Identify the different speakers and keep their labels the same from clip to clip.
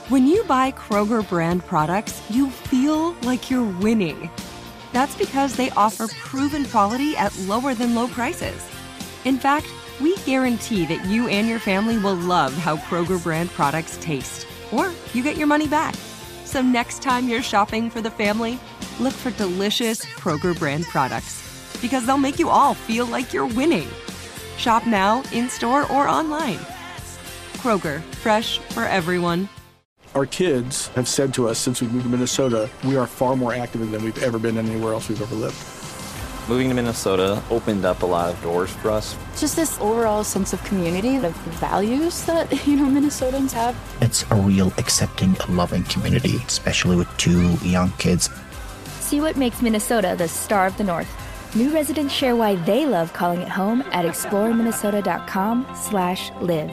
Speaker 1: When you buy Kroger brand products, you feel like you're winning. That's because they offer proven quality at lower than low prices. In fact, we guarantee that you and your family will love how Kroger brand products taste, or you get your money back. So next time you're shopping for the family, look for delicious Kroger brand products, because they'll make you all feel like you're winning. Shop now, in-store, or online. Kroger, fresh for everyone.
Speaker 2: Our kids have said to us since we moved to Minnesota, we are far more active than we've ever been anywhere else we've ever lived.
Speaker 3: Moving to Minnesota opened up a lot of doors for us.
Speaker 4: Just this overall sense of community, the values that, Minnesotans have.
Speaker 5: It's a real accepting, loving community, especially with 2 young kids.
Speaker 6: See what makes Minnesota the star of the North. New residents share why they love calling it home at exploreminnesota.com/live.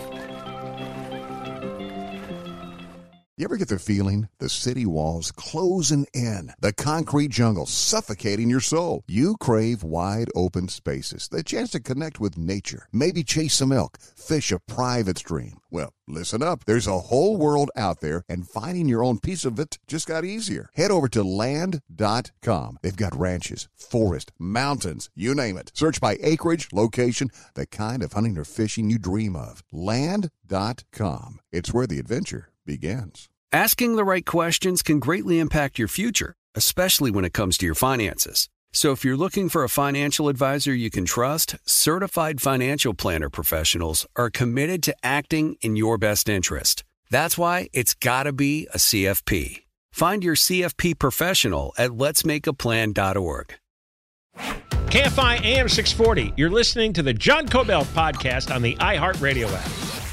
Speaker 7: You ever get the feeling the city walls closing in, the concrete jungle suffocating your soul? You crave wide open spaces, the chance to connect with nature, maybe chase some elk, fish a private stream. Well, listen up. There's a whole world out there, and finding your own piece of it just got easier. Head over to land.com. They've got ranches, forest, mountains, you name it. Search by acreage, location, the kind of hunting or fishing you dream of. Land.com. It's where the adventure begins.
Speaker 8: Asking the right questions can greatly impact your future, especially when it comes to your finances. So if you're looking for a financial advisor you can trust, certified financial planner professionals are committed to acting in your best interest. That's why it's got to be a CFP. Find your CFP professional at letsmakeaplan.org.
Speaker 9: KFI AM 640. You're listening to the John Kobylt podcast on the iHeartRadio app.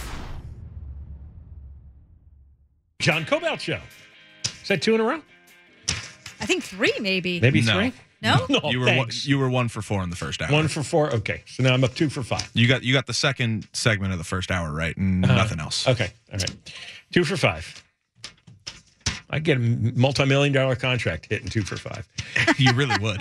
Speaker 9: John Kobylt Show. Is that 2 in a row?
Speaker 10: I think 3, maybe.
Speaker 9: Maybe
Speaker 11: No.
Speaker 9: 3?
Speaker 10: No?
Speaker 11: You were 1 for 4 in the first hour.
Speaker 9: 1 for 4? Okay. So now I'm up 2 for 5.
Speaker 11: You got the second segment of the first hour right, and nothing else.
Speaker 9: Okay. All right. 2 for 5. I get a multi-million-dollar contract hitting 2 for 5.
Speaker 11: You really would.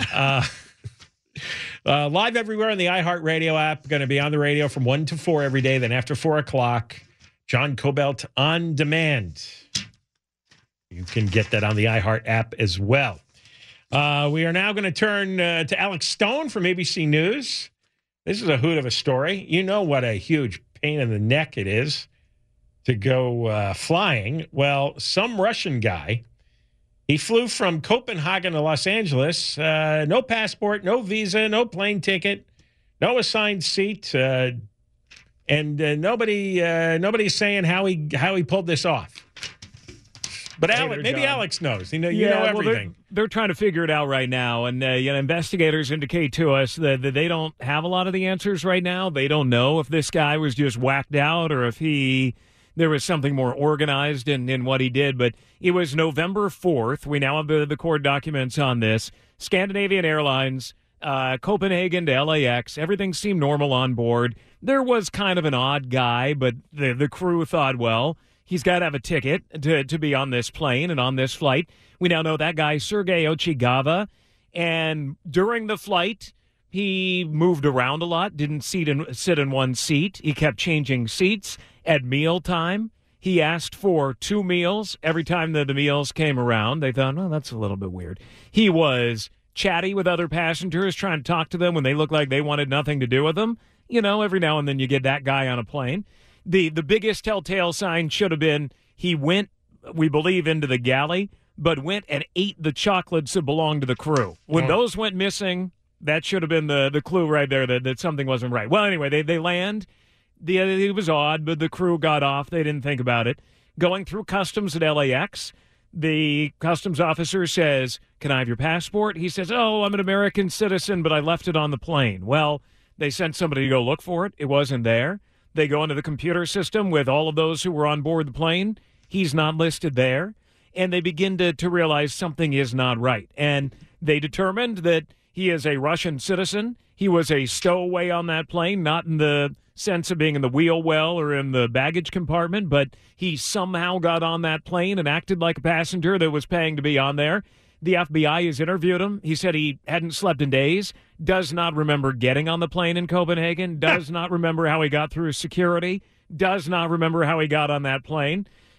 Speaker 9: Live everywhere on the iHeartRadio app. Going to be on the radio from 1 to 4 every day. Then after 4 o'clock, John Kobylt on demand. You can get that on the iHeart app as well. We are now going to turn to Alex Stone from ABC News. This is a hoot of a story. You know what a huge pain in the neck it is to go flying. Well, some Russian guy, he flew from Copenhagen to Los Angeles. No passport, no visa, no plane ticket, no assigned seat, and nobody's saying how he pulled this off. But Alex knows. You know everything.
Speaker 12: Well, they're trying to figure it out right now, and investigators indicate to us that they don't have a lot of the answers right now. They don't know if this guy was just whacked out or if there was something more organized in what he did. But it was November 4th. We now have the court documents on this. Scandinavian Airlines, Copenhagen to LAX. Everything seemed normal on board. There was kind of an odd guy, but the crew thought, well, he's got to have a ticket to be on this plane and on this flight. We now know that guy, Sergei Ochigava, and during the flight, he moved around a lot, didn't sit in one seat. He kept changing seats at mealtime. He asked for 2 meals every time the meals came around. They thought, oh, that's a little bit weird. He was chatty with other passengers, trying to talk to them when they looked like they wanted nothing to do with them. Every now and then you get that guy on a plane. The biggest telltale sign should have been he went, we believe, into the galley, but went and ate the chocolates that belonged to the crew. When those went missing, that should have been the clue right there that something wasn't right. Well, anyway, they land. It was odd, but the crew got off. They didn't think about it. Going through customs at LAX, the customs officer says, "Can I have your passport?" He says, "Oh, I'm an American citizen, but I left it on the plane." Well, they sent somebody to go look for it. It wasn't there. They go into the computer system with all of those who were on board the plane. He's not listed there. And they begin to realize something is not right. And they determined that he is a Russian citizen. He was a stowaway on that plane, not in the sense of being in the wheel well or in the baggage compartment, but he somehow got on that plane and acted like a passenger that was paying to be on there. The FBI has interviewed him. He said he hadn't slept in days, does not remember getting on the plane in Copenhagen, does not remember how he got through security, does not remember how he got on that plane.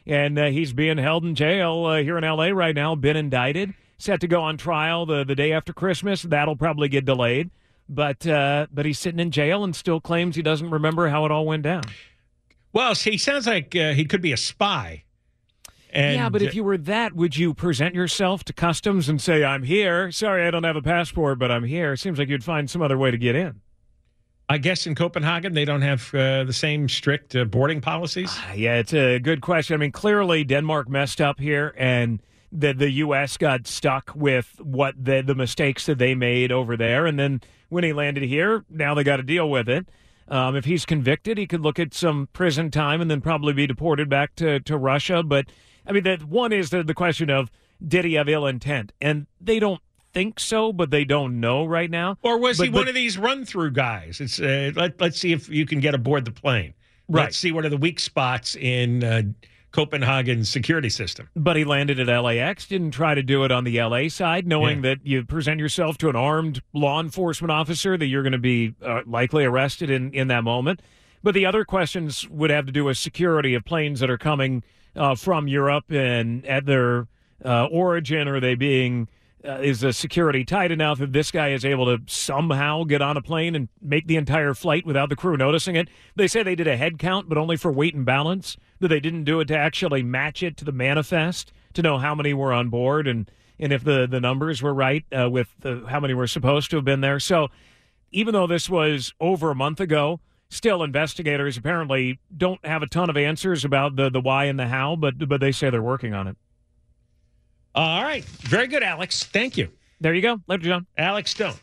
Speaker 12: and he's being held in jail here in L.A. right now, been indicted, set to go on trial the day after Christmas. That'll probably get delayed. But he's sitting in jail and still claims he doesn't remember how it all went down.
Speaker 9: Well, he sounds like he could be a spy. And,
Speaker 12: yeah, but if you were that, would you present yourself to customs and say, I'm here? Sorry, I don't have a passport, but I'm here. Seems like you'd find some other way to get in.
Speaker 9: I guess in Copenhagen, they don't have the same strict boarding policies?
Speaker 12: Yeah, it's a good question. I mean, clearly Denmark messed up here, and the U.S. got stuck with what the mistakes that they made over there. And then when he landed here, now they got to deal with it. If he's convicted, he could look at some prison time and then probably be deported back to Russia. But, I mean, one is the question of, did he have ill intent? And they don't think so, but they don't know right now.
Speaker 9: Or was he one of these run-through guys? It's let's see if you can get aboard the plane.
Speaker 12: Right.
Speaker 9: Let's see what are the weak spots in Copenhagen's security system.
Speaker 12: But he landed at LAX, didn't try to do it on the LA side, knowing that you present yourself to an armed law enforcement officer, that you're going to be likely arrested in that moment. But the other questions would have to do with security of planes that are coming from Europe and at their origin. Are they being... is the security tight enough if this guy is able to somehow get on a plane and make the entire flight without the crew noticing it? They say they did a head count, but only for weight and balance, that they didn't do it to actually match it to the manifest to know how many were on board and if the numbers were right with how many were supposed to have been there. So even though this was over a month ago, still investigators apparently don't have a ton of answers about the why and the how, but they say they're working on it.
Speaker 9: All right. Very good, Alex. Thank you.
Speaker 12: There you go. Later, John.
Speaker 9: Alex Stone,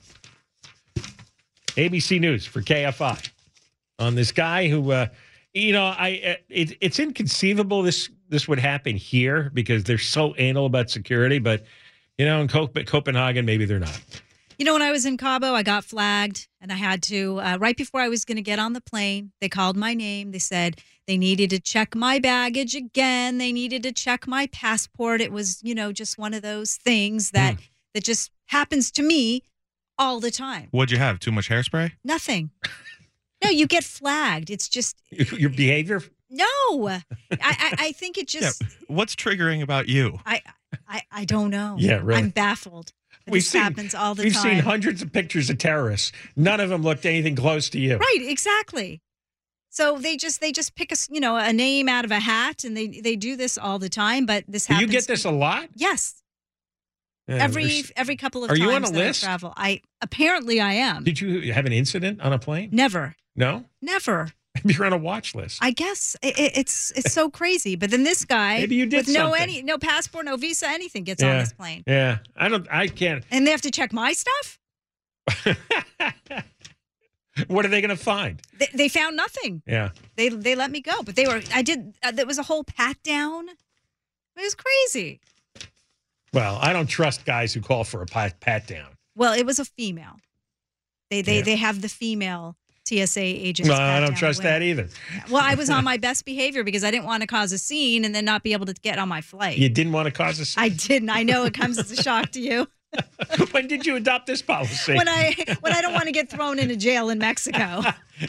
Speaker 9: ABC News for KFI, on this guy who, it's inconceivable this would happen here because they're so anal about security. But, in Copenhagen, maybe they're not.
Speaker 10: When I was in Cabo, I got flagged, and I had to, right before I was going to get on the plane, they called my name. They said they needed to check my baggage again. They needed to check my passport. It was, just one of those things that just happens to me all the time.
Speaker 11: What'd you have? Too much hairspray?
Speaker 10: Nothing. No, you get flagged. It's just...
Speaker 9: Your behavior?
Speaker 10: No. I think it just...
Speaker 11: Yeah. What's triggering about you?
Speaker 10: I don't know.
Speaker 9: Yeah, really.
Speaker 10: I'm baffled. This happens all the time.
Speaker 9: We've seen hundreds of pictures of terrorists. None of them looked anything close to you.
Speaker 10: Right, exactly. So they just pick a name out of a hat, and they do this all the time. But this happens.
Speaker 9: You get this a lot?
Speaker 10: Yes.
Speaker 9: Yeah,
Speaker 10: every couple of times.
Speaker 9: Are you on a
Speaker 10: that
Speaker 9: list?
Speaker 10: I travel. Apparently I am.
Speaker 9: Did you have an incident on a plane?
Speaker 10: Never.
Speaker 9: No?
Speaker 10: Never.
Speaker 9: You're on a watch list.
Speaker 10: I guess it's so crazy. But then this guy,
Speaker 9: maybe you did
Speaker 10: with
Speaker 9: something.
Speaker 10: no passport, no visa, anything, gets on this plane.
Speaker 9: Yeah, I can't.
Speaker 10: And they have to check my stuff?
Speaker 9: What are they going to find?
Speaker 10: They found nothing.
Speaker 9: Yeah.
Speaker 10: They let me go, but there was a whole pat down. It was crazy.
Speaker 9: Well, I don't trust guys who call for a pat down.
Speaker 10: Well, it was a female. They have the female TSA agents.
Speaker 9: No, I don't trust that either.
Speaker 10: Well, I was on my best behavior because I didn't want to cause a scene and then not be able to get on my flight.
Speaker 9: You didn't want to cause a scene?
Speaker 10: I didn't. I know it comes as a shock to you.
Speaker 9: When did you adopt this policy?
Speaker 10: When I don't want to get thrown into jail in Mexico.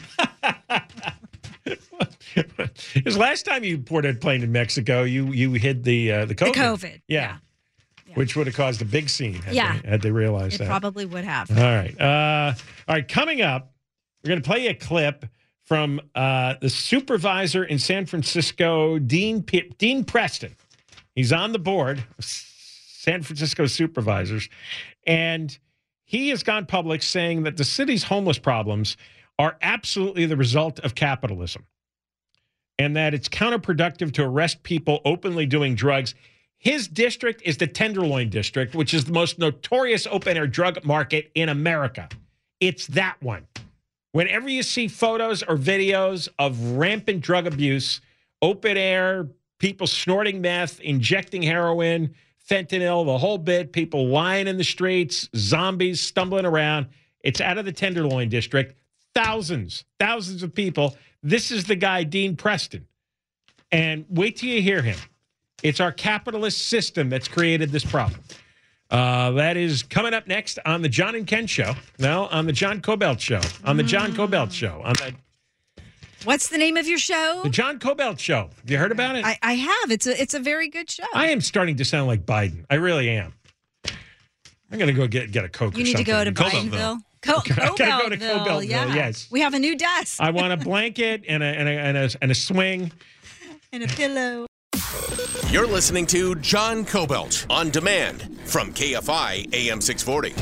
Speaker 9: Because last time you boarded a plane in Mexico, you hid the COVID.
Speaker 10: The COVID.
Speaker 9: Yeah. Which would have caused a big scene had they realized that.
Speaker 10: It probably would have.
Speaker 9: All right. All right. Coming up, we're going to play a clip from the supervisor in San Francisco, Dean Preston. He's on the board of San Francisco supervisors, and he has gone public saying that the city's homeless problems are absolutely the result of capitalism and that it's counterproductive to arrest people openly doing drugs. His district is the Tenderloin District, which is the most notorious open-air drug market in America. It's that one. Whenever you see photos or videos of rampant drug abuse, open air, people snorting meth, injecting heroin, fentanyl, the whole bit, people lying in the streets, zombies stumbling around, it's out of the Tenderloin District. Thousands of people. This is the guy, Dean Preston. And wait till you hear him. It's our capitalist system that's created this problem. That is coming up next on the John and Ken Show. No, on the John Cobelt Show. On the John Cobelt Show. On
Speaker 10: What's the name of your show?
Speaker 9: The John Cobelt Show. Have you heard about it?
Speaker 10: I have. It's a very good show.
Speaker 9: I am starting to sound like Biden. I really am. I'm going to go get a Coke
Speaker 10: You
Speaker 9: or
Speaker 10: need
Speaker 9: something.
Speaker 10: to go to Bidenville.
Speaker 9: I gotta go to Cobeltville, yes.
Speaker 10: We have a new desk.
Speaker 9: I want a blanket and a swing.
Speaker 10: And a pillow.
Speaker 13: You're listening to John Cobelt on demand from KFI AM 640.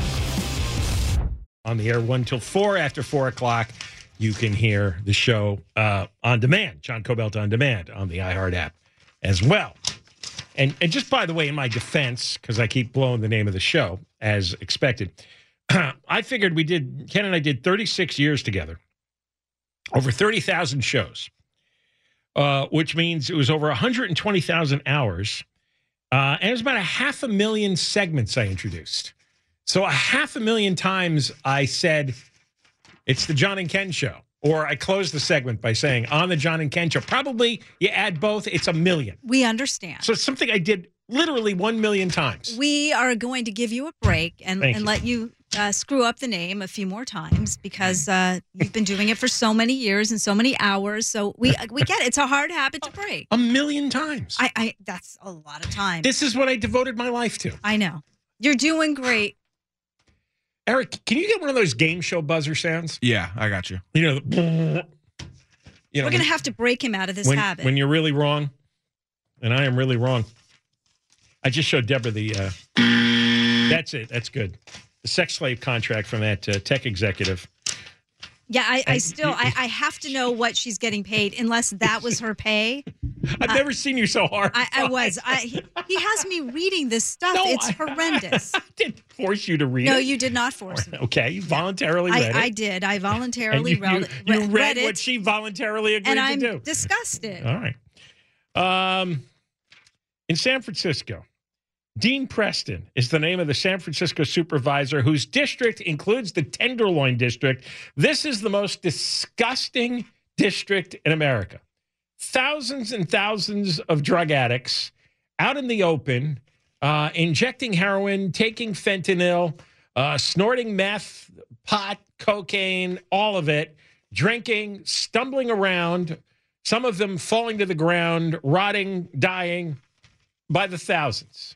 Speaker 9: On the air 1 till 4. After 4 o'clock, you can hear the show on demand. John Cobelt on demand on the iHeart app as well. And just by the way, in my defense, because I keep blowing the name of the show as expected, I figured Ken and I did 36 years together, over 30,000 shows, which means it was over 120,000 hours. And it was about 500,000 segments I introduced. So 500,000 times I said, it's the John and Ken Show. Or I closed the segment by saying, on the John and Ken Show. Probably you add both, it's 1 million.
Speaker 10: We understand.
Speaker 9: So it's something I did literally 1 million times.
Speaker 10: We are going to give you a break and let you screw up the name a few more times because you've been doing it for so many years and so many hours. So we get it. It's a hard habit to break.
Speaker 9: 1 million times.
Speaker 10: That's a lot of time.
Speaker 9: This is what I devoted my life to.
Speaker 10: I know. You're doing great.
Speaker 9: Eric, can you get one of those game show buzzer sounds?
Speaker 11: Yeah, I got you.
Speaker 9: You know,
Speaker 10: we're going to have to break him out of this habit.
Speaker 9: When you're really wrong, and I am really wrong. I just showed Deborah the, that's it. That's good. The sex slave contract from that tech executive.
Speaker 10: Yeah, I have to know what she's getting paid unless that was her pay.
Speaker 9: I've never seen you so hard.
Speaker 10: He has me reading this stuff. It's horrendous.
Speaker 9: I didn't force you to read it.
Speaker 10: No, you did not force me.
Speaker 9: Okay, you voluntarily read it.
Speaker 10: I did. I voluntarily read it.
Speaker 9: What she voluntarily agreed to do.
Speaker 10: And I'm disgusted.
Speaker 9: All right. In San Francisco, Dean Preston is the name of the San Francisco supervisor whose district includes the Tenderloin District. This is the most disgusting district in America. Thousands and thousands of drug addicts out in the open, injecting heroin, taking fentanyl, snorting meth, pot, cocaine, all of it, drinking, stumbling around, some of them falling to the ground, rotting, dying by the thousands.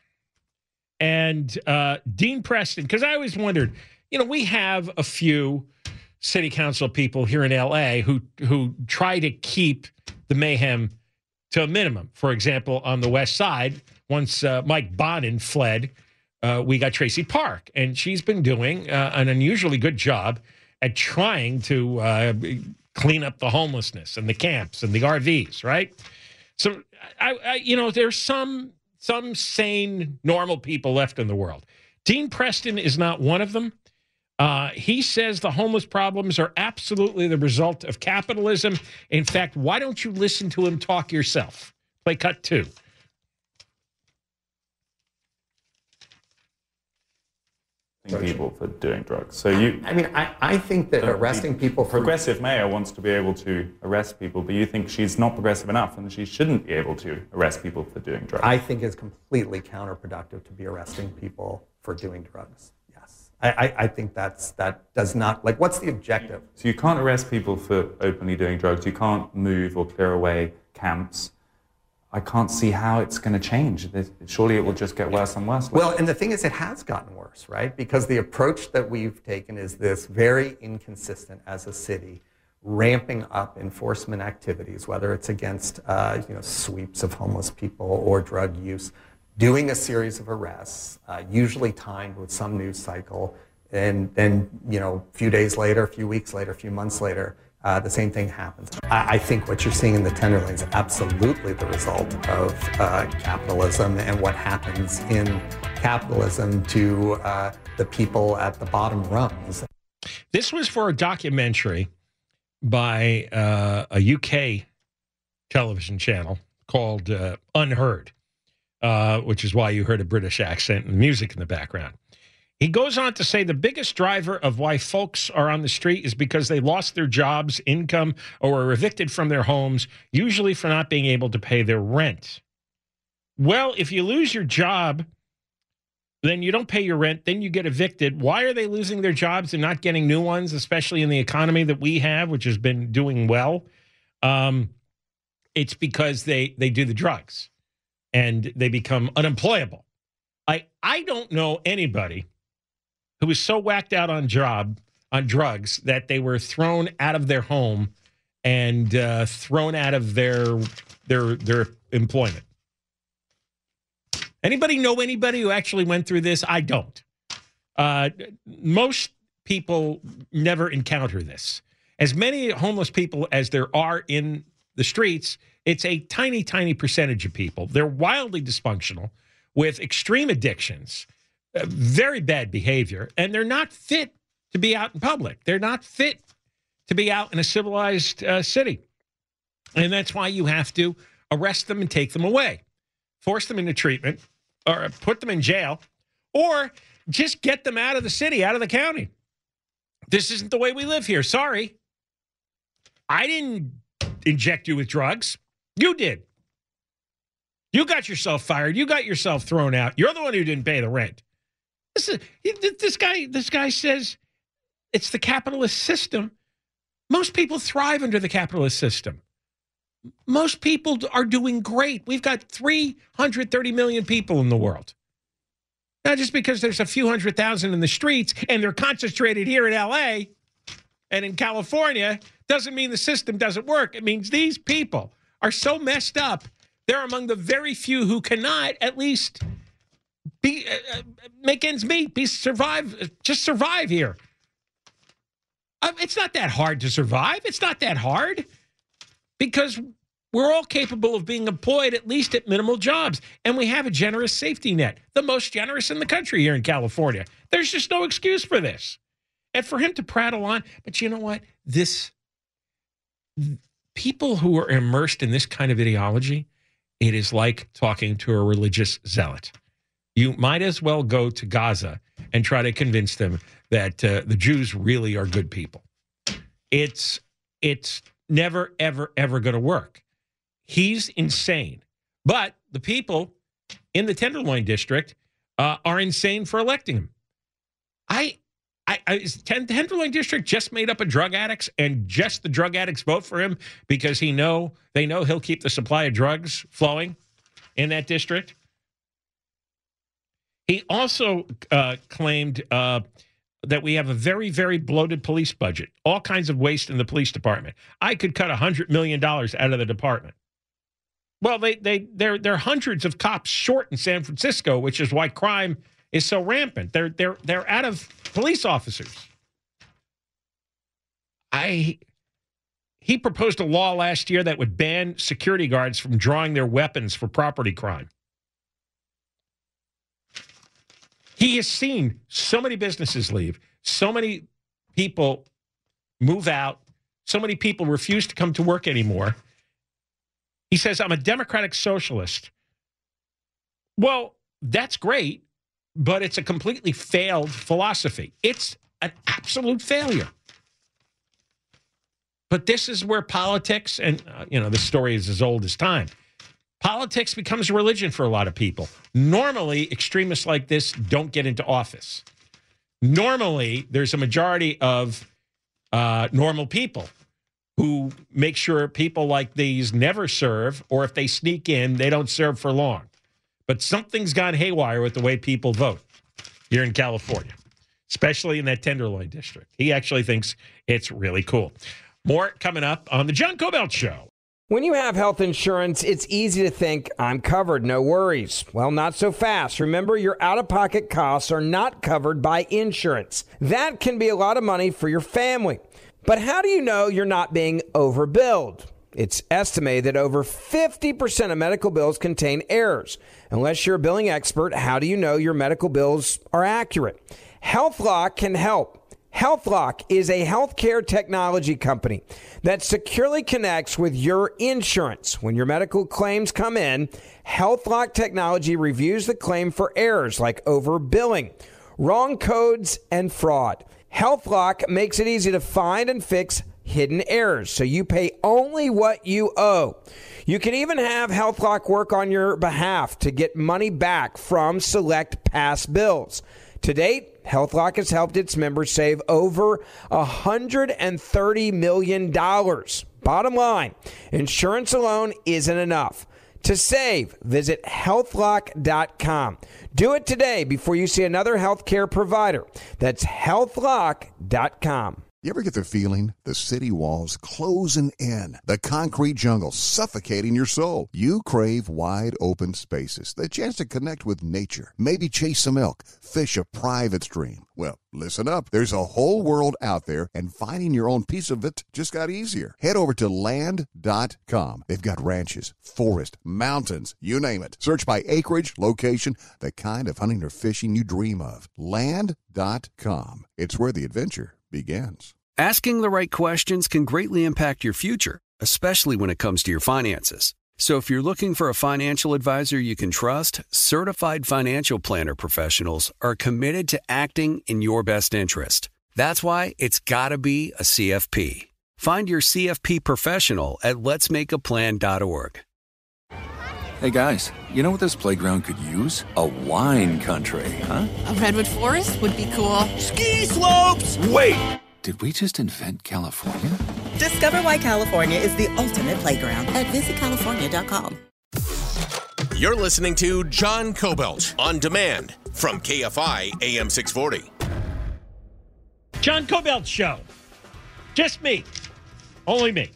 Speaker 9: And Dean Preston, because I always wondered, we have a few city council people here in L.A. who try to keep the mayhem to a minimum. For example, on the West Side, once Mike Bonin fled, we got Tracy Park, and she's been doing an unusually good job at trying to clean up the homelessness and the camps and the RVs, right? So, there's some sane, normal people left in the world. Dean Preston is not one of them. He says the homeless problems are absolutely the result of capitalism. In fact, why don't you listen to him talk yourself? Play cut 2.
Speaker 14: People for doing drugs. So
Speaker 15: I think that arresting people for
Speaker 14: progressive mayor wants to be able to arrest people, but you think she's not progressive enough and she shouldn't be able to arrest people for doing drugs.
Speaker 15: I think it's completely counterproductive to be arresting people for doing drugs. Yes. I think that does not, what's the objective?
Speaker 14: So you can't arrest people for openly doing drugs. You can't move or clear away camps. I can't see how it's going to change. Surely it will just get worse and worse.
Speaker 15: Well, and the thing is, it has gotten worse, right? Because the approach that we've taken is this very inconsistent as a city, ramping up enforcement activities, whether it's against sweeps of homeless people or drug use, doing a series of arrests, usually timed with some news cycle, and then a few days later, a few weeks later, a few months later, the same thing happens. I think what you're seeing in the Tenderloin is absolutely the result of capitalism and what happens in capitalism to the people at the bottom rungs.
Speaker 9: This was for a documentary by a UK television channel called Unheard, which is why you heard a British accent and music in the background. He goes on to say the biggest driver of why folks are on the street is because they lost their jobs, income, or were evicted from their homes, usually for not being able to pay their rent. Well, if you lose your job, then you don't pay your rent, then you get evicted. Why are they losing their jobs and not getting new ones, especially in the economy that we have, which has been doing well? It's because they do the drugs and they become unemployable. I don't know anybody who was so whacked out on drugs that they were thrown out of their home and thrown out of their employment. Anybody know anybody who actually went through this? I don't. Most people never encounter this. As many homeless people as there are in the streets, it's a tiny, tiny percentage of people. They're wildly dysfunctional with extreme addictions, very bad behavior, and they're not fit to be out in public. They're not fit to be out in a civilized city. And that's why you have to arrest them and take them away, force them into treatment, or put them in jail, or just get them out of the city, out of the county. This isn't the way we live here. Sorry. I didn't inject you with drugs. You did. You got yourself fired. You got yourself thrown out. You're the one who didn't pay the rent. This guy says it's the capitalist system. Most people thrive under the capitalist system. Most people are doing great. We've got 330 million people in the world. Not just because there's a few 100,000 in the streets and they're concentrated here in L.A. and in California doesn't mean the system doesn't work. It means these people are so messed up. They're among the very few who cannot at least make ends meet, just survive here. It's not that hard to survive. It's not that hard because we're all capable of being employed at least at minimal jobs. And we have a generous safety net, the most generous in the country here in California. There's just no excuse for this. And for him to prattle on, but you know what? People who are immersed in this kind of ideology, it is like talking to a religious zealot. You might as well go to Gaza and try to convince them that the Jews really are good people. It's never, ever, ever going to work. He's insane. But the people in the Tenderloin District are insane for electing him. Tenderloin District just made up of drug addicts, and just the drug addicts vote for him because they know he'll keep the supply of drugs flowing in that district. He also claimed that we have a very, very bloated police budget, all kinds of waste in the police department. I could cut $100 million out of the department. Well, there are hundreds of cops short in San Francisco, which is why crime is so rampant. They're out of police officers. He proposed a law last year that would ban security guards from drawing their weapons for property crime. He has seen so many businesses leave, so many people move out, so many people refuse to come to work anymore. He says, I'm a democratic socialist. Well, that's great, but it's a completely failed philosophy. It's an absolute failure. But this is where politics, and the story is as old as time. Politics becomes a religion for a lot of people. Normally, extremists like this don't get into office. Normally, there's a majority of normal people who make sure people like these never serve, or if they sneak in, they don't serve for long. But something's gone haywire with the way people vote here in California, especially in that Tenderloin District. He actually thinks it's really cool. More coming up on the John Cobelt Show.
Speaker 16: When you have health insurance, it's easy to think, I'm covered, no worries. Well, not so fast. Remember, your out-of-pocket costs are not covered by insurance. That can be a lot of money for your family. But how do you know you're not being overbilled? It's estimated that over 50% of medical bills contain errors. Unless you're a billing expert, how do you know your medical bills are accurate? HealthLock can help. HealthLock is a healthcare technology company that securely connects with your insurance. When your medical claims come in, HealthLock technology reviews the claim for errors like overbilling, wrong codes, and fraud. HealthLock makes it easy to find and fix hidden errors, so you pay only what you owe. You can even have HealthLock work on your behalf to get money back from select past bills. To date, HealthLock has helped its members save over $130 million. Bottom line, insurance alone isn't enough. To save, visit healthlock.com. Do it today before you see another healthcare provider. That's healthlock.com.
Speaker 7: You ever get the feeling the city walls closing in, the concrete jungle suffocating your soul? You crave wide open spaces, the chance to connect with nature, maybe chase some elk, fish a private stream. Well, listen up. There's a whole world out there, and finding your own piece of it just got easier. Head over to land.com. They've got ranches, forests, mountains, you name it. Search by acreage, location, the kind of hunting or fishing you dream of. Land.com. It's where the adventure begins.
Speaker 8: Asking the right questions can greatly impact your future, especially when it comes to your finances. So if you're looking for a financial advisor you can trust, certified financial planner professionals are committed to acting in your best interest. That's why it's got to be a CFP. Find your CFP professional at letsmakeaplan.org.
Speaker 17: Hey guys, you know what this playground could use? A wine country, huh?
Speaker 18: A redwood forest would be cool.
Speaker 17: Ski slopes! Wait! Did we just invent California?
Speaker 19: Discover why California is the ultimate playground at visitcalifornia.com.
Speaker 13: You're listening to John Cobelt on demand from KFI AM 640.
Speaker 9: John Cobelt Show. Just me. Only me.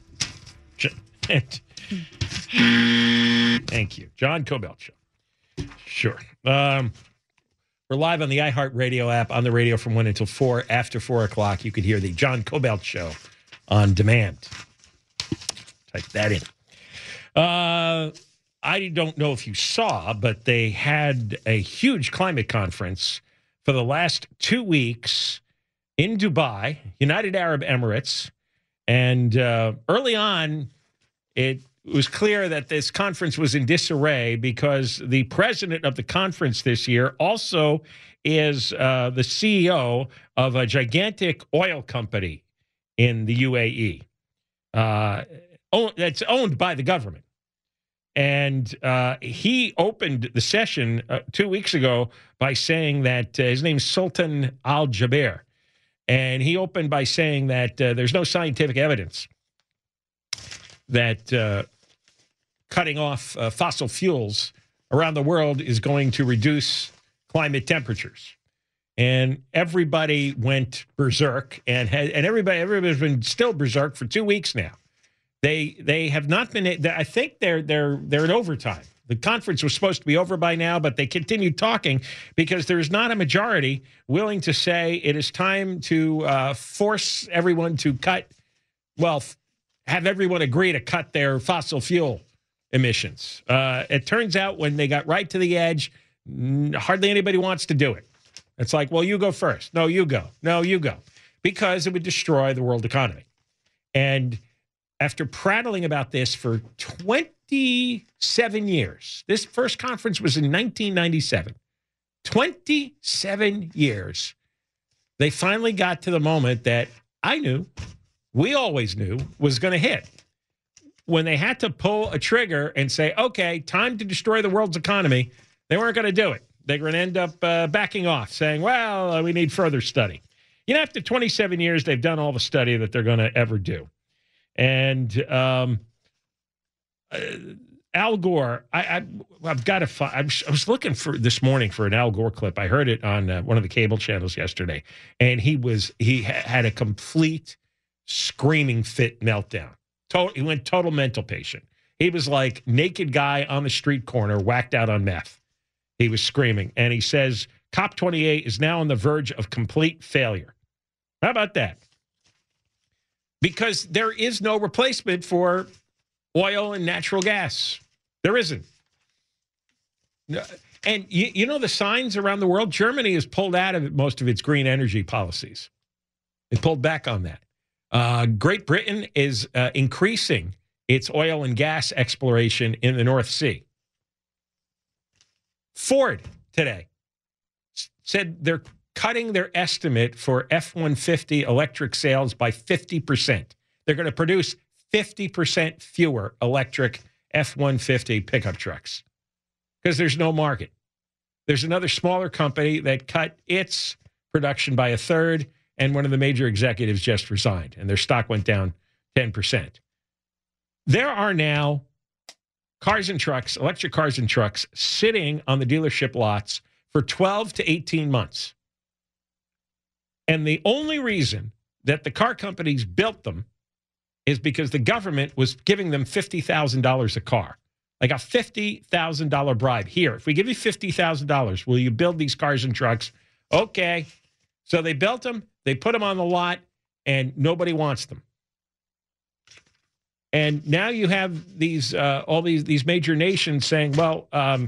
Speaker 9: Thank you. John Cobelt Show. Sure. We're live on the iHeartRadio app, on the radio from 1 until 4. After 4 o'clock, you can hear the John Cobelt Show on demand. Type that in. I don't know if you saw, but they had a huge climate conference for the last 2 weeks in Dubai, United Arab Emirates. And early on, it was clear that this conference was in disarray because the president of the conference this year also is the CEO of a gigantic oil company in the UAE that's owned by the government. And he opened the session 2 weeks ago by saying that his name's Sultan Al Jaber. And he opened by saying that there's no scientific evidence that cutting off fossil fuels around the world is going to reduce climate temperatures. And everybody went berserk, and everybody's been still berserk for 2 weeks now. They have not been. I think they're in overtime. The conference was supposed to be over by now, but they continued talking because there's not a majority willing to say it is time to force everyone to have everyone agree to cut their fossil fuel emissions. It turns out when they got right to the edge, hardly anybody wants to do it. It's like, well, you go first. No, you go. No, you go. Because it would destroy the world economy. And after prattling about this for 27 years, this first conference was in 1997. 27 years. They finally got to the moment that we always knew was going to hit. When they had to pull a trigger and say, okay, time to destroy the world's economy, they weren't going to do it. They were going to end up backing off, saying, well, we need further study. After 27 years, they've done all the study that they're going to ever do. And Al Gore, I've got to find. I was looking for this morning for an Al Gore clip. I heard it on one of the cable channels yesterday, and he had a complete screaming fit meltdown. He went total mental patient. He was like naked guy on the street corner, whacked out on meth. He was screaming, and he says COP28 is now on the verge of complete failure. How about that? Because there is no replacement for oil and natural gas. There isn't. And you know the signs around the world? Germany has pulled out of most of its green energy policies. It pulled back on that. Great Britain is increasing its oil and gas exploration in the North Sea. Ford today said they're cutting their estimate for F-150 electric sales by 50%. They're going to produce 50% fewer electric F-150 pickup trucks because there's no market. There's another smaller company that cut its production by a third, and one of the major executives just resigned, and their stock went down 10%. There are now cars and trucks, electric cars and trucks, sitting on the dealership lots for 12 to 18 months. And the only reason that the car companies built them is because the government was giving them $50,000 a car. Like a $50,000 bribe. Here, if we give you $50,000, will you build these cars and trucks? Okay. So they built them, they put them on the lot, and nobody wants them. And now you have these all these major nations saying, well,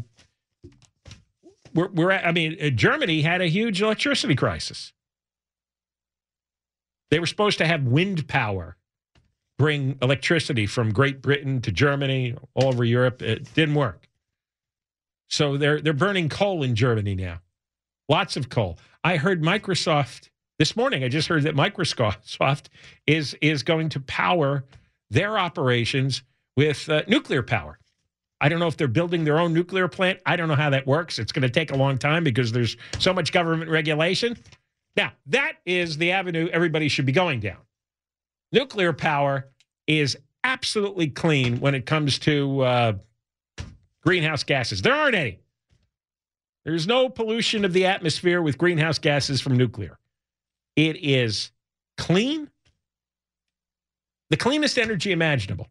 Speaker 9: Germany had a huge electricity crisis. They were supposed to have wind power bring electricity from Great Britain to Germany, all over Europe. It didn't work. So they're burning coal in Germany now. Lots of coal. I heard Microsoft this morning. I just heard that Microsoft is going to power their operations with nuclear power. I don't know if they're building their own nuclear plant. I don't know how that works. It's going to take a long time because there's so much government regulation. Now, that is the avenue everybody should be going down. Nuclear power is absolutely clean when it comes to greenhouse gases. There aren't any. There's no pollution of the atmosphere with greenhouse gases from nuclear. It is clean, the cleanest energy imaginable.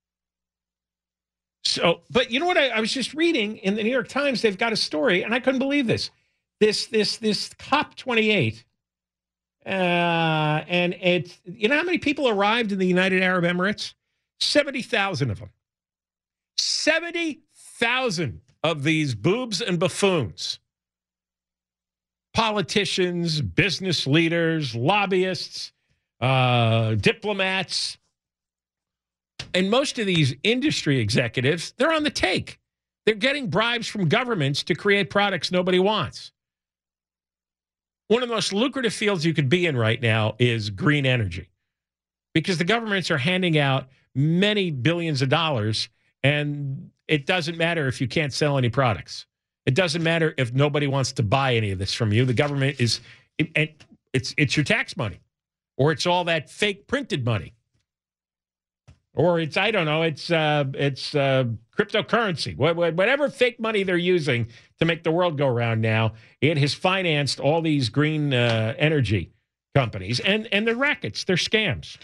Speaker 9: So, but you know what? I was just reading in the New York Times, they've got a story, and I couldn't believe this. This COP28, and it's, you know how many people arrived in the United Arab Emirates? 70,000 of them. 70,000 of these boobs and buffoons. Politicians, business leaders, lobbyists, diplomats. And most of these industry executives, they're on the take. They're getting bribes from governments to create products nobody wants. One of the most lucrative fields you could be in right now is green energy, because the governments are handing out many billions of dollars, and it doesn't matter if you can't sell any products. It doesn't matter if nobody wants to buy any of this from you. The government is, it's your tax money, or it's all that fake printed money. Or it's, I don't know, it's cryptocurrency. Whatever fake money they're using to make the world go round now, it has financed all these green energy companies. And they're rackets. They're scams.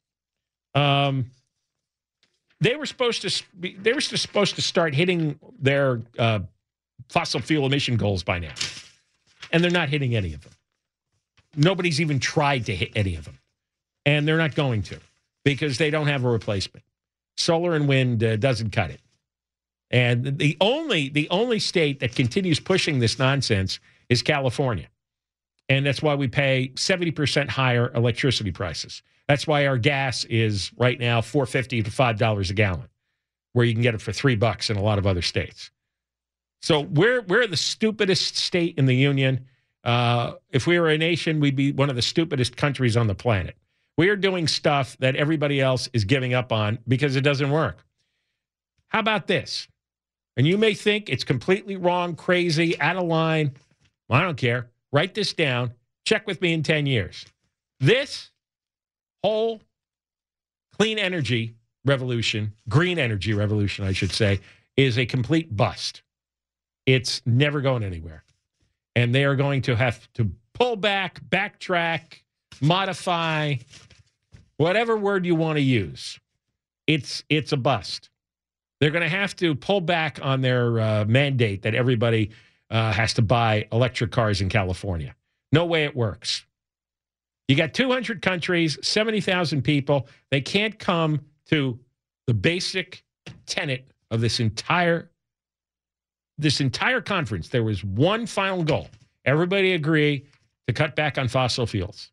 Speaker 9: They were supposed to start hitting their fossil fuel emission goals by now. And they're not hitting any of them. Nobody's even tried to hit any of them. And they're not going to, because they don't have a replacement. Solar and wind doesn't cut it. And the only state that continues pushing this nonsense is California. And that's why we pay 70% higher electricity prices. That's why our gas is right now $4.50 to $5 a gallon, where you can get it for $3 in a lot of other states. So we're the stupidest state in the union. If we were a nation, we'd be one of the stupidest countries on the planet. We are doing stuff that everybody else is giving up on because it doesn't work. How about this? And you may think it's completely wrong, crazy, out of line. Well, I don't care. Write this down. Check with me in 10 years. This whole clean energy revolution, green energy revolution, I should say, is a complete bust. It's never going anywhere. And they are going to have to pull back, backtrack, modify, whatever word you want to use. It's a bust. They're going to have to pull back on their mandate that everybody has to buy electric cars in California. No way it works. You got 200 countries, 70,000 people. They can't come to the basic tenet of this entire conference. There was one final goal. Everybody agree to cut back on fossil fuels.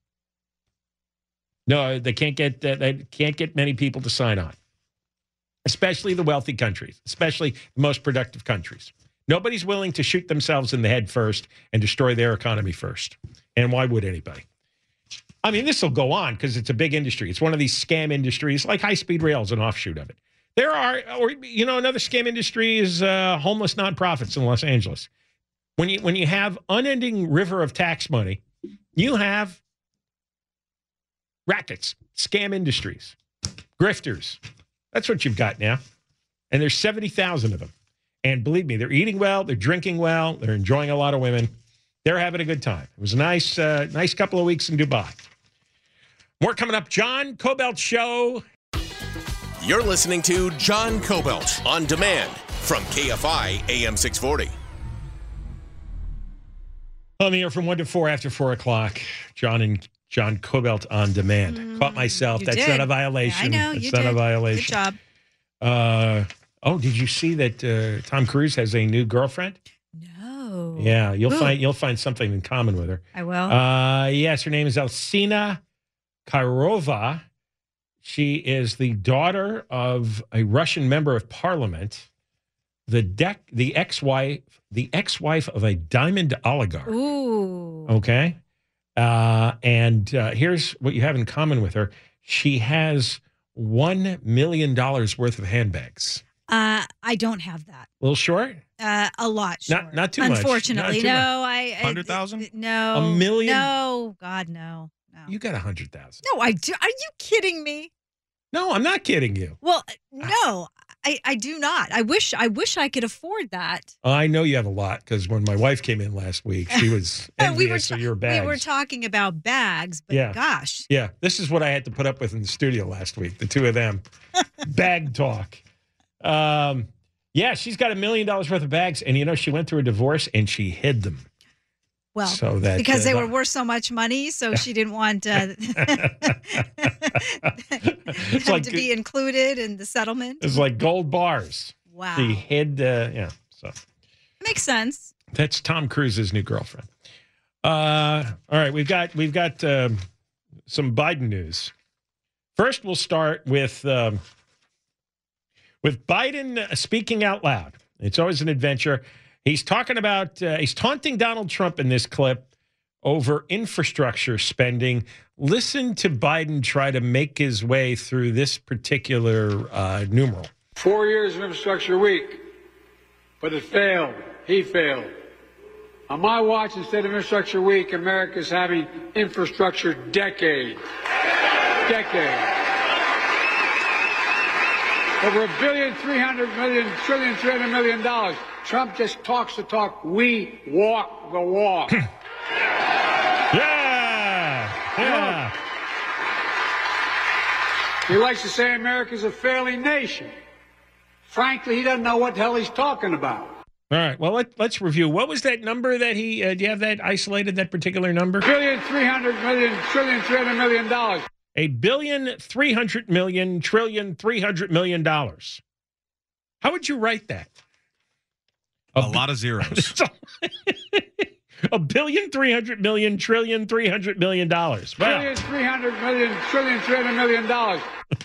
Speaker 9: No, they can't get many people to sign on, especially the wealthy countries, especially the most productive countries. Nobody's willing to shoot themselves in the head first and destroy their economy first. And why would anybody? I mean, this will go on because it's a big industry. It's one of these scam industries, like high-speed rail is an offshoot of it. There are, or another scam industry is homeless nonprofits in Los Angeles. When you have unending river of tax money, you have rackets, scam industries, grifters, That's what you've got now. And there's 70,000 of them. And believe me, they're eating well, they're drinking well, they're enjoying a lot of women. They're having a good time. It was a nice couple of weeks in Dubai. More coming up. John Cobelt Show.
Speaker 13: You're listening to John Cobelt on demand from KFI AM 640.
Speaker 9: On the air from 1 to 4 after 4 o'clock. John Cobelt on demand. Caught myself. That's not a violation.
Speaker 10: Yeah, I know.
Speaker 9: That's
Speaker 10: you
Speaker 9: not
Speaker 10: did.
Speaker 9: a violation.
Speaker 10: Good job.
Speaker 9: Did you see that Tom Cruise has a new girlfriend?
Speaker 10: No.
Speaker 9: Yeah, you'll find something in common with her.
Speaker 10: I will.
Speaker 9: Yes, her name is Alsina Kairova. She is the daughter of a Russian member of parliament, the ex-wife of a diamond oligarch.
Speaker 10: Ooh.
Speaker 9: Okay. And here's what you have in common with her. She has $1 million worth of handbags.
Speaker 10: I don't have that.
Speaker 9: A little short?
Speaker 10: A lot short.
Speaker 9: Not too much.
Speaker 10: Unfortunately,
Speaker 9: Not too
Speaker 10: no.
Speaker 9: much.
Speaker 11: 100,000?
Speaker 10: No.
Speaker 9: $1 million?
Speaker 10: No. God, no.
Speaker 9: You got 100,000.
Speaker 10: No, I do. Are you kidding me?
Speaker 9: No, I'm not kidding you.
Speaker 10: Well, no, I do not. I wish I could afford that.
Speaker 9: I know you have a lot because when my wife came in last week, she was envious of your bags.
Speaker 10: We were talking about bags, but gosh.
Speaker 9: Yeah, this is what I had to put up with in the studio last week, the two of them. Bag talk. Yeah, she's got $1 million worth of bags, and she went through a divorce and she hid them.
Speaker 10: Well,
Speaker 9: so that,
Speaker 10: because they were worth so much money, so she didn't want them to be included in the settlement.
Speaker 9: It's like gold bars.
Speaker 10: Wow.
Speaker 9: She hid, so.
Speaker 10: Makes sense.
Speaker 9: That's Tom Cruise's new girlfriend. All right, we've got some Biden news. First, we'll start with Biden speaking out loud. It's always an adventure. He's talking about, he's taunting Donald Trump in this clip over infrastructure spending. Listen to Biden try to make his way through this particular numeral.
Speaker 20: 4 years of infrastructure week, but it failed. He failed. On my watch, instead of infrastructure week, America's having infrastructure decade. Over $1.3 trillion. Trump just talks the talk. We walk the walk.
Speaker 9: Yeah.
Speaker 20: He likes to say America's a failing nation. Frankly, he doesn't know what the hell he's talking about.
Speaker 9: All right. Well, let's review. What was that number that he? Do you have that isolated? That particular number?
Speaker 20: $1.3 trillion.
Speaker 9: $1.300 billion. How would you write that?
Speaker 11: A lot of zeros.
Speaker 9: $1.300 billion, $300 million. Wow.
Speaker 20: $1.300 billion.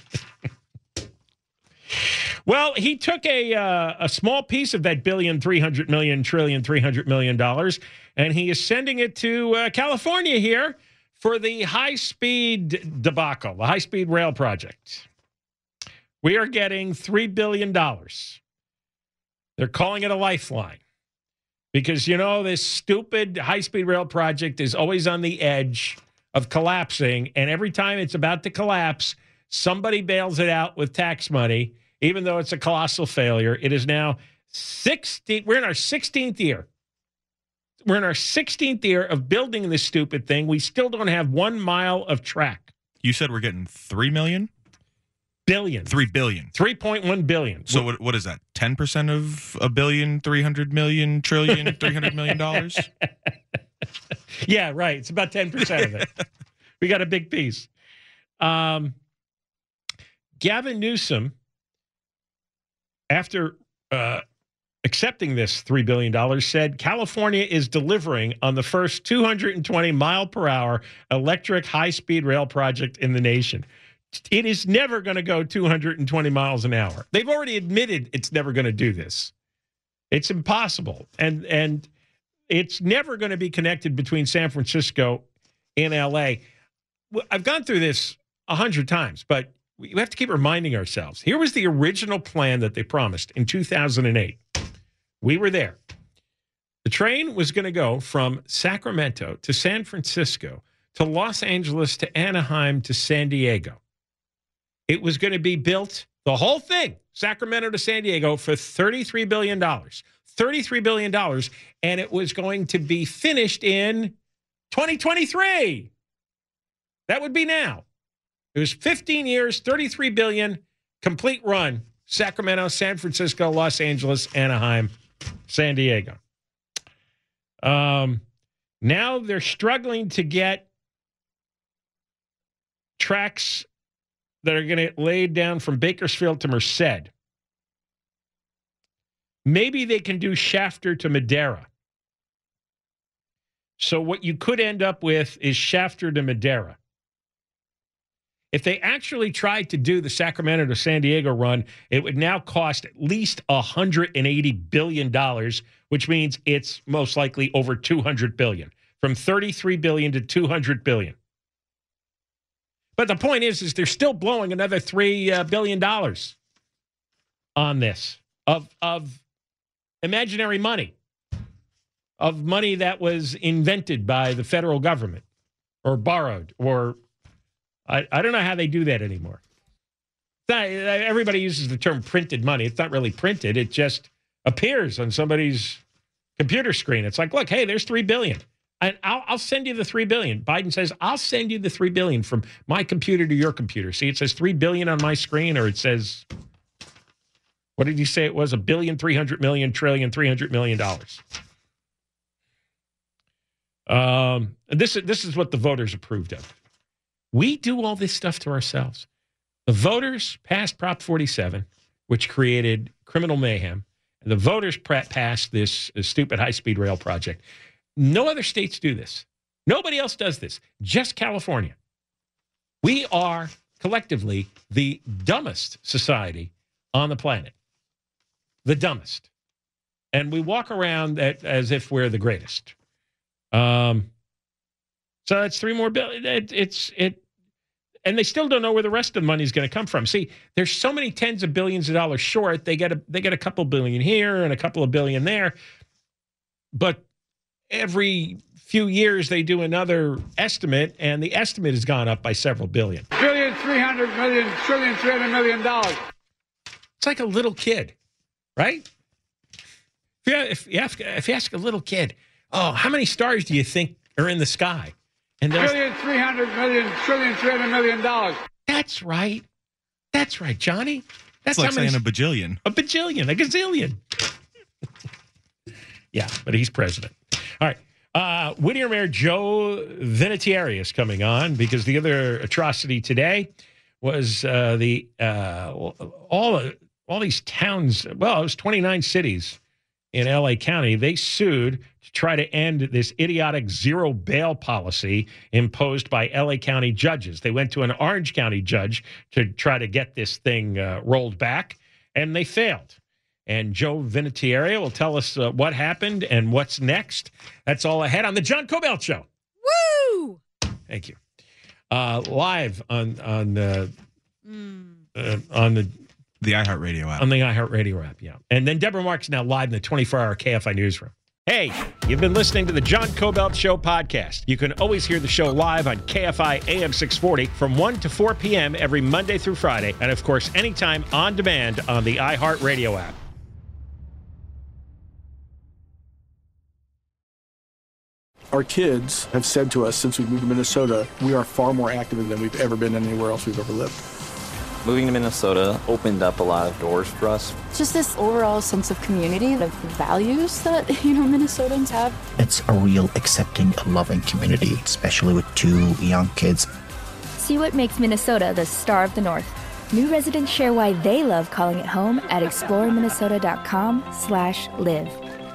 Speaker 9: Well, he took a small piece of that $1.300 billion, and he is sending it to California here for the high-speed debacle, the high-speed rail project. We are getting $3 billion. They're calling it a lifeline because, this stupid high-speed rail project is always on the edge of collapsing, and every time it's about to collapse, somebody bails it out with tax money, even though it's a colossal failure. It is now 16. We're in our 16th year. We're in our 16th year of building this stupid thing. We still don't have 1 mile of track.
Speaker 11: You said we're getting $3 million?
Speaker 9: Billion.
Speaker 11: $3 billion.
Speaker 9: 3.1 billion.
Speaker 11: So what is that? 10% of $1.300 billion, $300 million?
Speaker 9: Yeah, right. It's about 10% of it. We got a big piece. Gavin Newsom, after accepting this $3 billion, said California is delivering on the first 220 mile per hour electric high-speed rail project in the nation. It is never going to go 220 miles an hour. They've already admitted it's never going to do this. It's impossible. And it's never going to be connected between San Francisco and L.A. I've gone through this 100 times, but we have to keep reminding ourselves. Here was the original plan that they promised in 2008. We were there. The train was going to go from Sacramento to San Francisco to Los Angeles to Anaheim to San Diego. It was going to be built The whole thing, Sacramento to San Diego, for $33 billion. $33 billion. And it was going to be finished in 2023. That would be now. It was 15 years, $33 billion, complete run. Sacramento, San Francisco, Los Angeles, Anaheim, San Diego. Now they're struggling to get tracks that are going to get laid down from Bakersfield to Merced. Maybe they can do Shafter to Madera. So what you could end up with is Shafter to Madera. If they actually tried to do the Sacramento to San Diego run, it would now cost at least $180 billion, which means it's most likely over $200 billion, from $33 billion to $200 billion. But the point is they're still blowing another $3 billion on this of imaginary money, of money that was invented by the federal government or borrowed, or I don't know how they do that anymore. Everybody uses the term printed money. It's not really printed. It just appears on somebody's computer screen. It's like, look, hey, there's $3 billion. And I'll send you the $3 billion. Biden says, I'll send you the $3 billion from my computer to your computer. See, it says $3 billion on my screen, or it says, what did you say it was? $1 billion, $300 million, trillion, $300 million. This is what the voters approved of. We do all this stuff to ourselves. The voters passed Prop 47, which created criminal mayhem. And the voters passed this stupid high-speed rail project. No other states do this. Nobody else does this. Just California. We are collectively the dumbest society on the planet. The dumbest. And we walk around as if we're the greatest. So it's $3 more billion. And they still don't know where the rest of the money is going to come from. See, there's so many tens of billions of dollars short. They get a couple billion here and a couple of billion there. But every few years they do another estimate, and the estimate has gone up by several billion.
Speaker 20: $1.3 billion, $1.3 billion.
Speaker 9: It's like a little kid, right? If you ask a little kid, oh, how many stars do you think are in the sky? And
Speaker 20: $1.3 billion, $1.3 billion.
Speaker 9: That's right. That's right, Johnny. That's
Speaker 11: like saying a bajillion.
Speaker 9: A bajillion, a gazillion. Yeah, but he's president. All right. Whittier Mayor Joe Vinatieri is coming on because the other atrocity today was all these towns. Well, it was 29 cities in L.A. County. They sued to try to end this idiotic zero bail policy imposed by L.A. County judges. They went to an Orange County judge to try to get this thing rolled back, and they failed. And Joe Vinatieri will tell us what happened and what's next. That's all ahead on the John Kobylt Show.
Speaker 10: Woo!
Speaker 9: Thank you. Live on the
Speaker 11: iHeartRadio app.
Speaker 9: On the iHeartRadio app, yeah. And then Deborah Mark's now live in the 24-hour KFI newsroom. Hey, you've been listening to the John Kobylt Show podcast. You can always hear the show live on KFI AM 640 from 1 to 4 p.m. every Monday through Friday. And, of course, anytime on demand on the iHeartRadio app.
Speaker 2: Our kids have said to us since we moved to Minnesota, we are far more active than we've ever been anywhere else we've ever lived.
Speaker 3: Moving to Minnesota opened up a lot of doors for us.
Speaker 4: Just this overall sense of community, of values that, Minnesotans have.
Speaker 5: It's a real accepting, loving community, especially with 2 young kids.
Speaker 6: See what makes Minnesota the star of the North. New residents share why they love calling it home at exploreminnesota.com/live.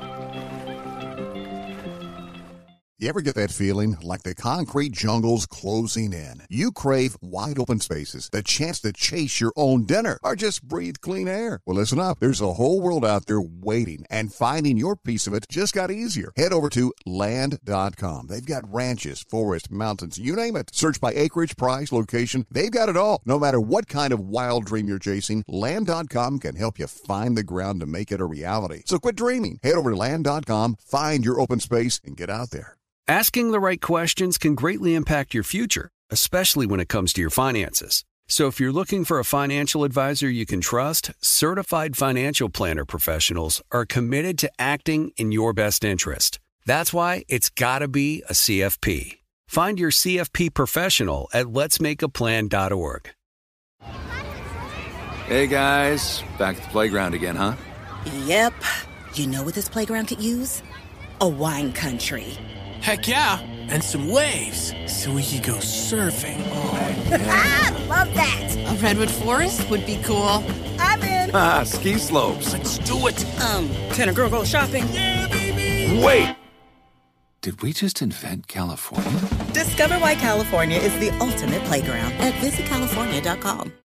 Speaker 7: You ever get that feeling like the concrete jungle's closing in? You crave wide open spaces, the chance to chase your own dinner, or just breathe clean air. Well, listen up. There's a whole world out there waiting, and finding your piece of it just got easier. Head over to Land.com. They've got ranches, forests, mountains, you name it. Search by acreage, price, location. They've got it all. No matter what kind of wild dream you're chasing, Land.com can help you find the ground to make it a reality. So quit dreaming. Head over to Land.com, find your open space, and get out there.
Speaker 8: Asking the right questions can greatly impact your future, especially when it comes to your finances. So if you're looking for a financial advisor you can trust, certified financial planner professionals are committed to acting in your best interest. That's why it's got to be a CFP. Find your CFP professional at letsmakeaplan.org.
Speaker 17: Hey guys, back at the playground again, huh?
Speaker 19: Yep. You know what this playground could use? A wine country.
Speaker 21: Heck yeah, and some waves so we could go surfing.
Speaker 17: Oh, yeah.
Speaker 19: Love that.
Speaker 18: A redwood forest would be cool.
Speaker 19: I'm in.
Speaker 17: Ah, ski slopes.
Speaker 21: Let's do it.
Speaker 19: Can a girl go shopping?
Speaker 21: Yeah, baby.
Speaker 17: Wait! Did we just invent California?
Speaker 19: Discover why California is the ultimate playground at visitcalifornia.com.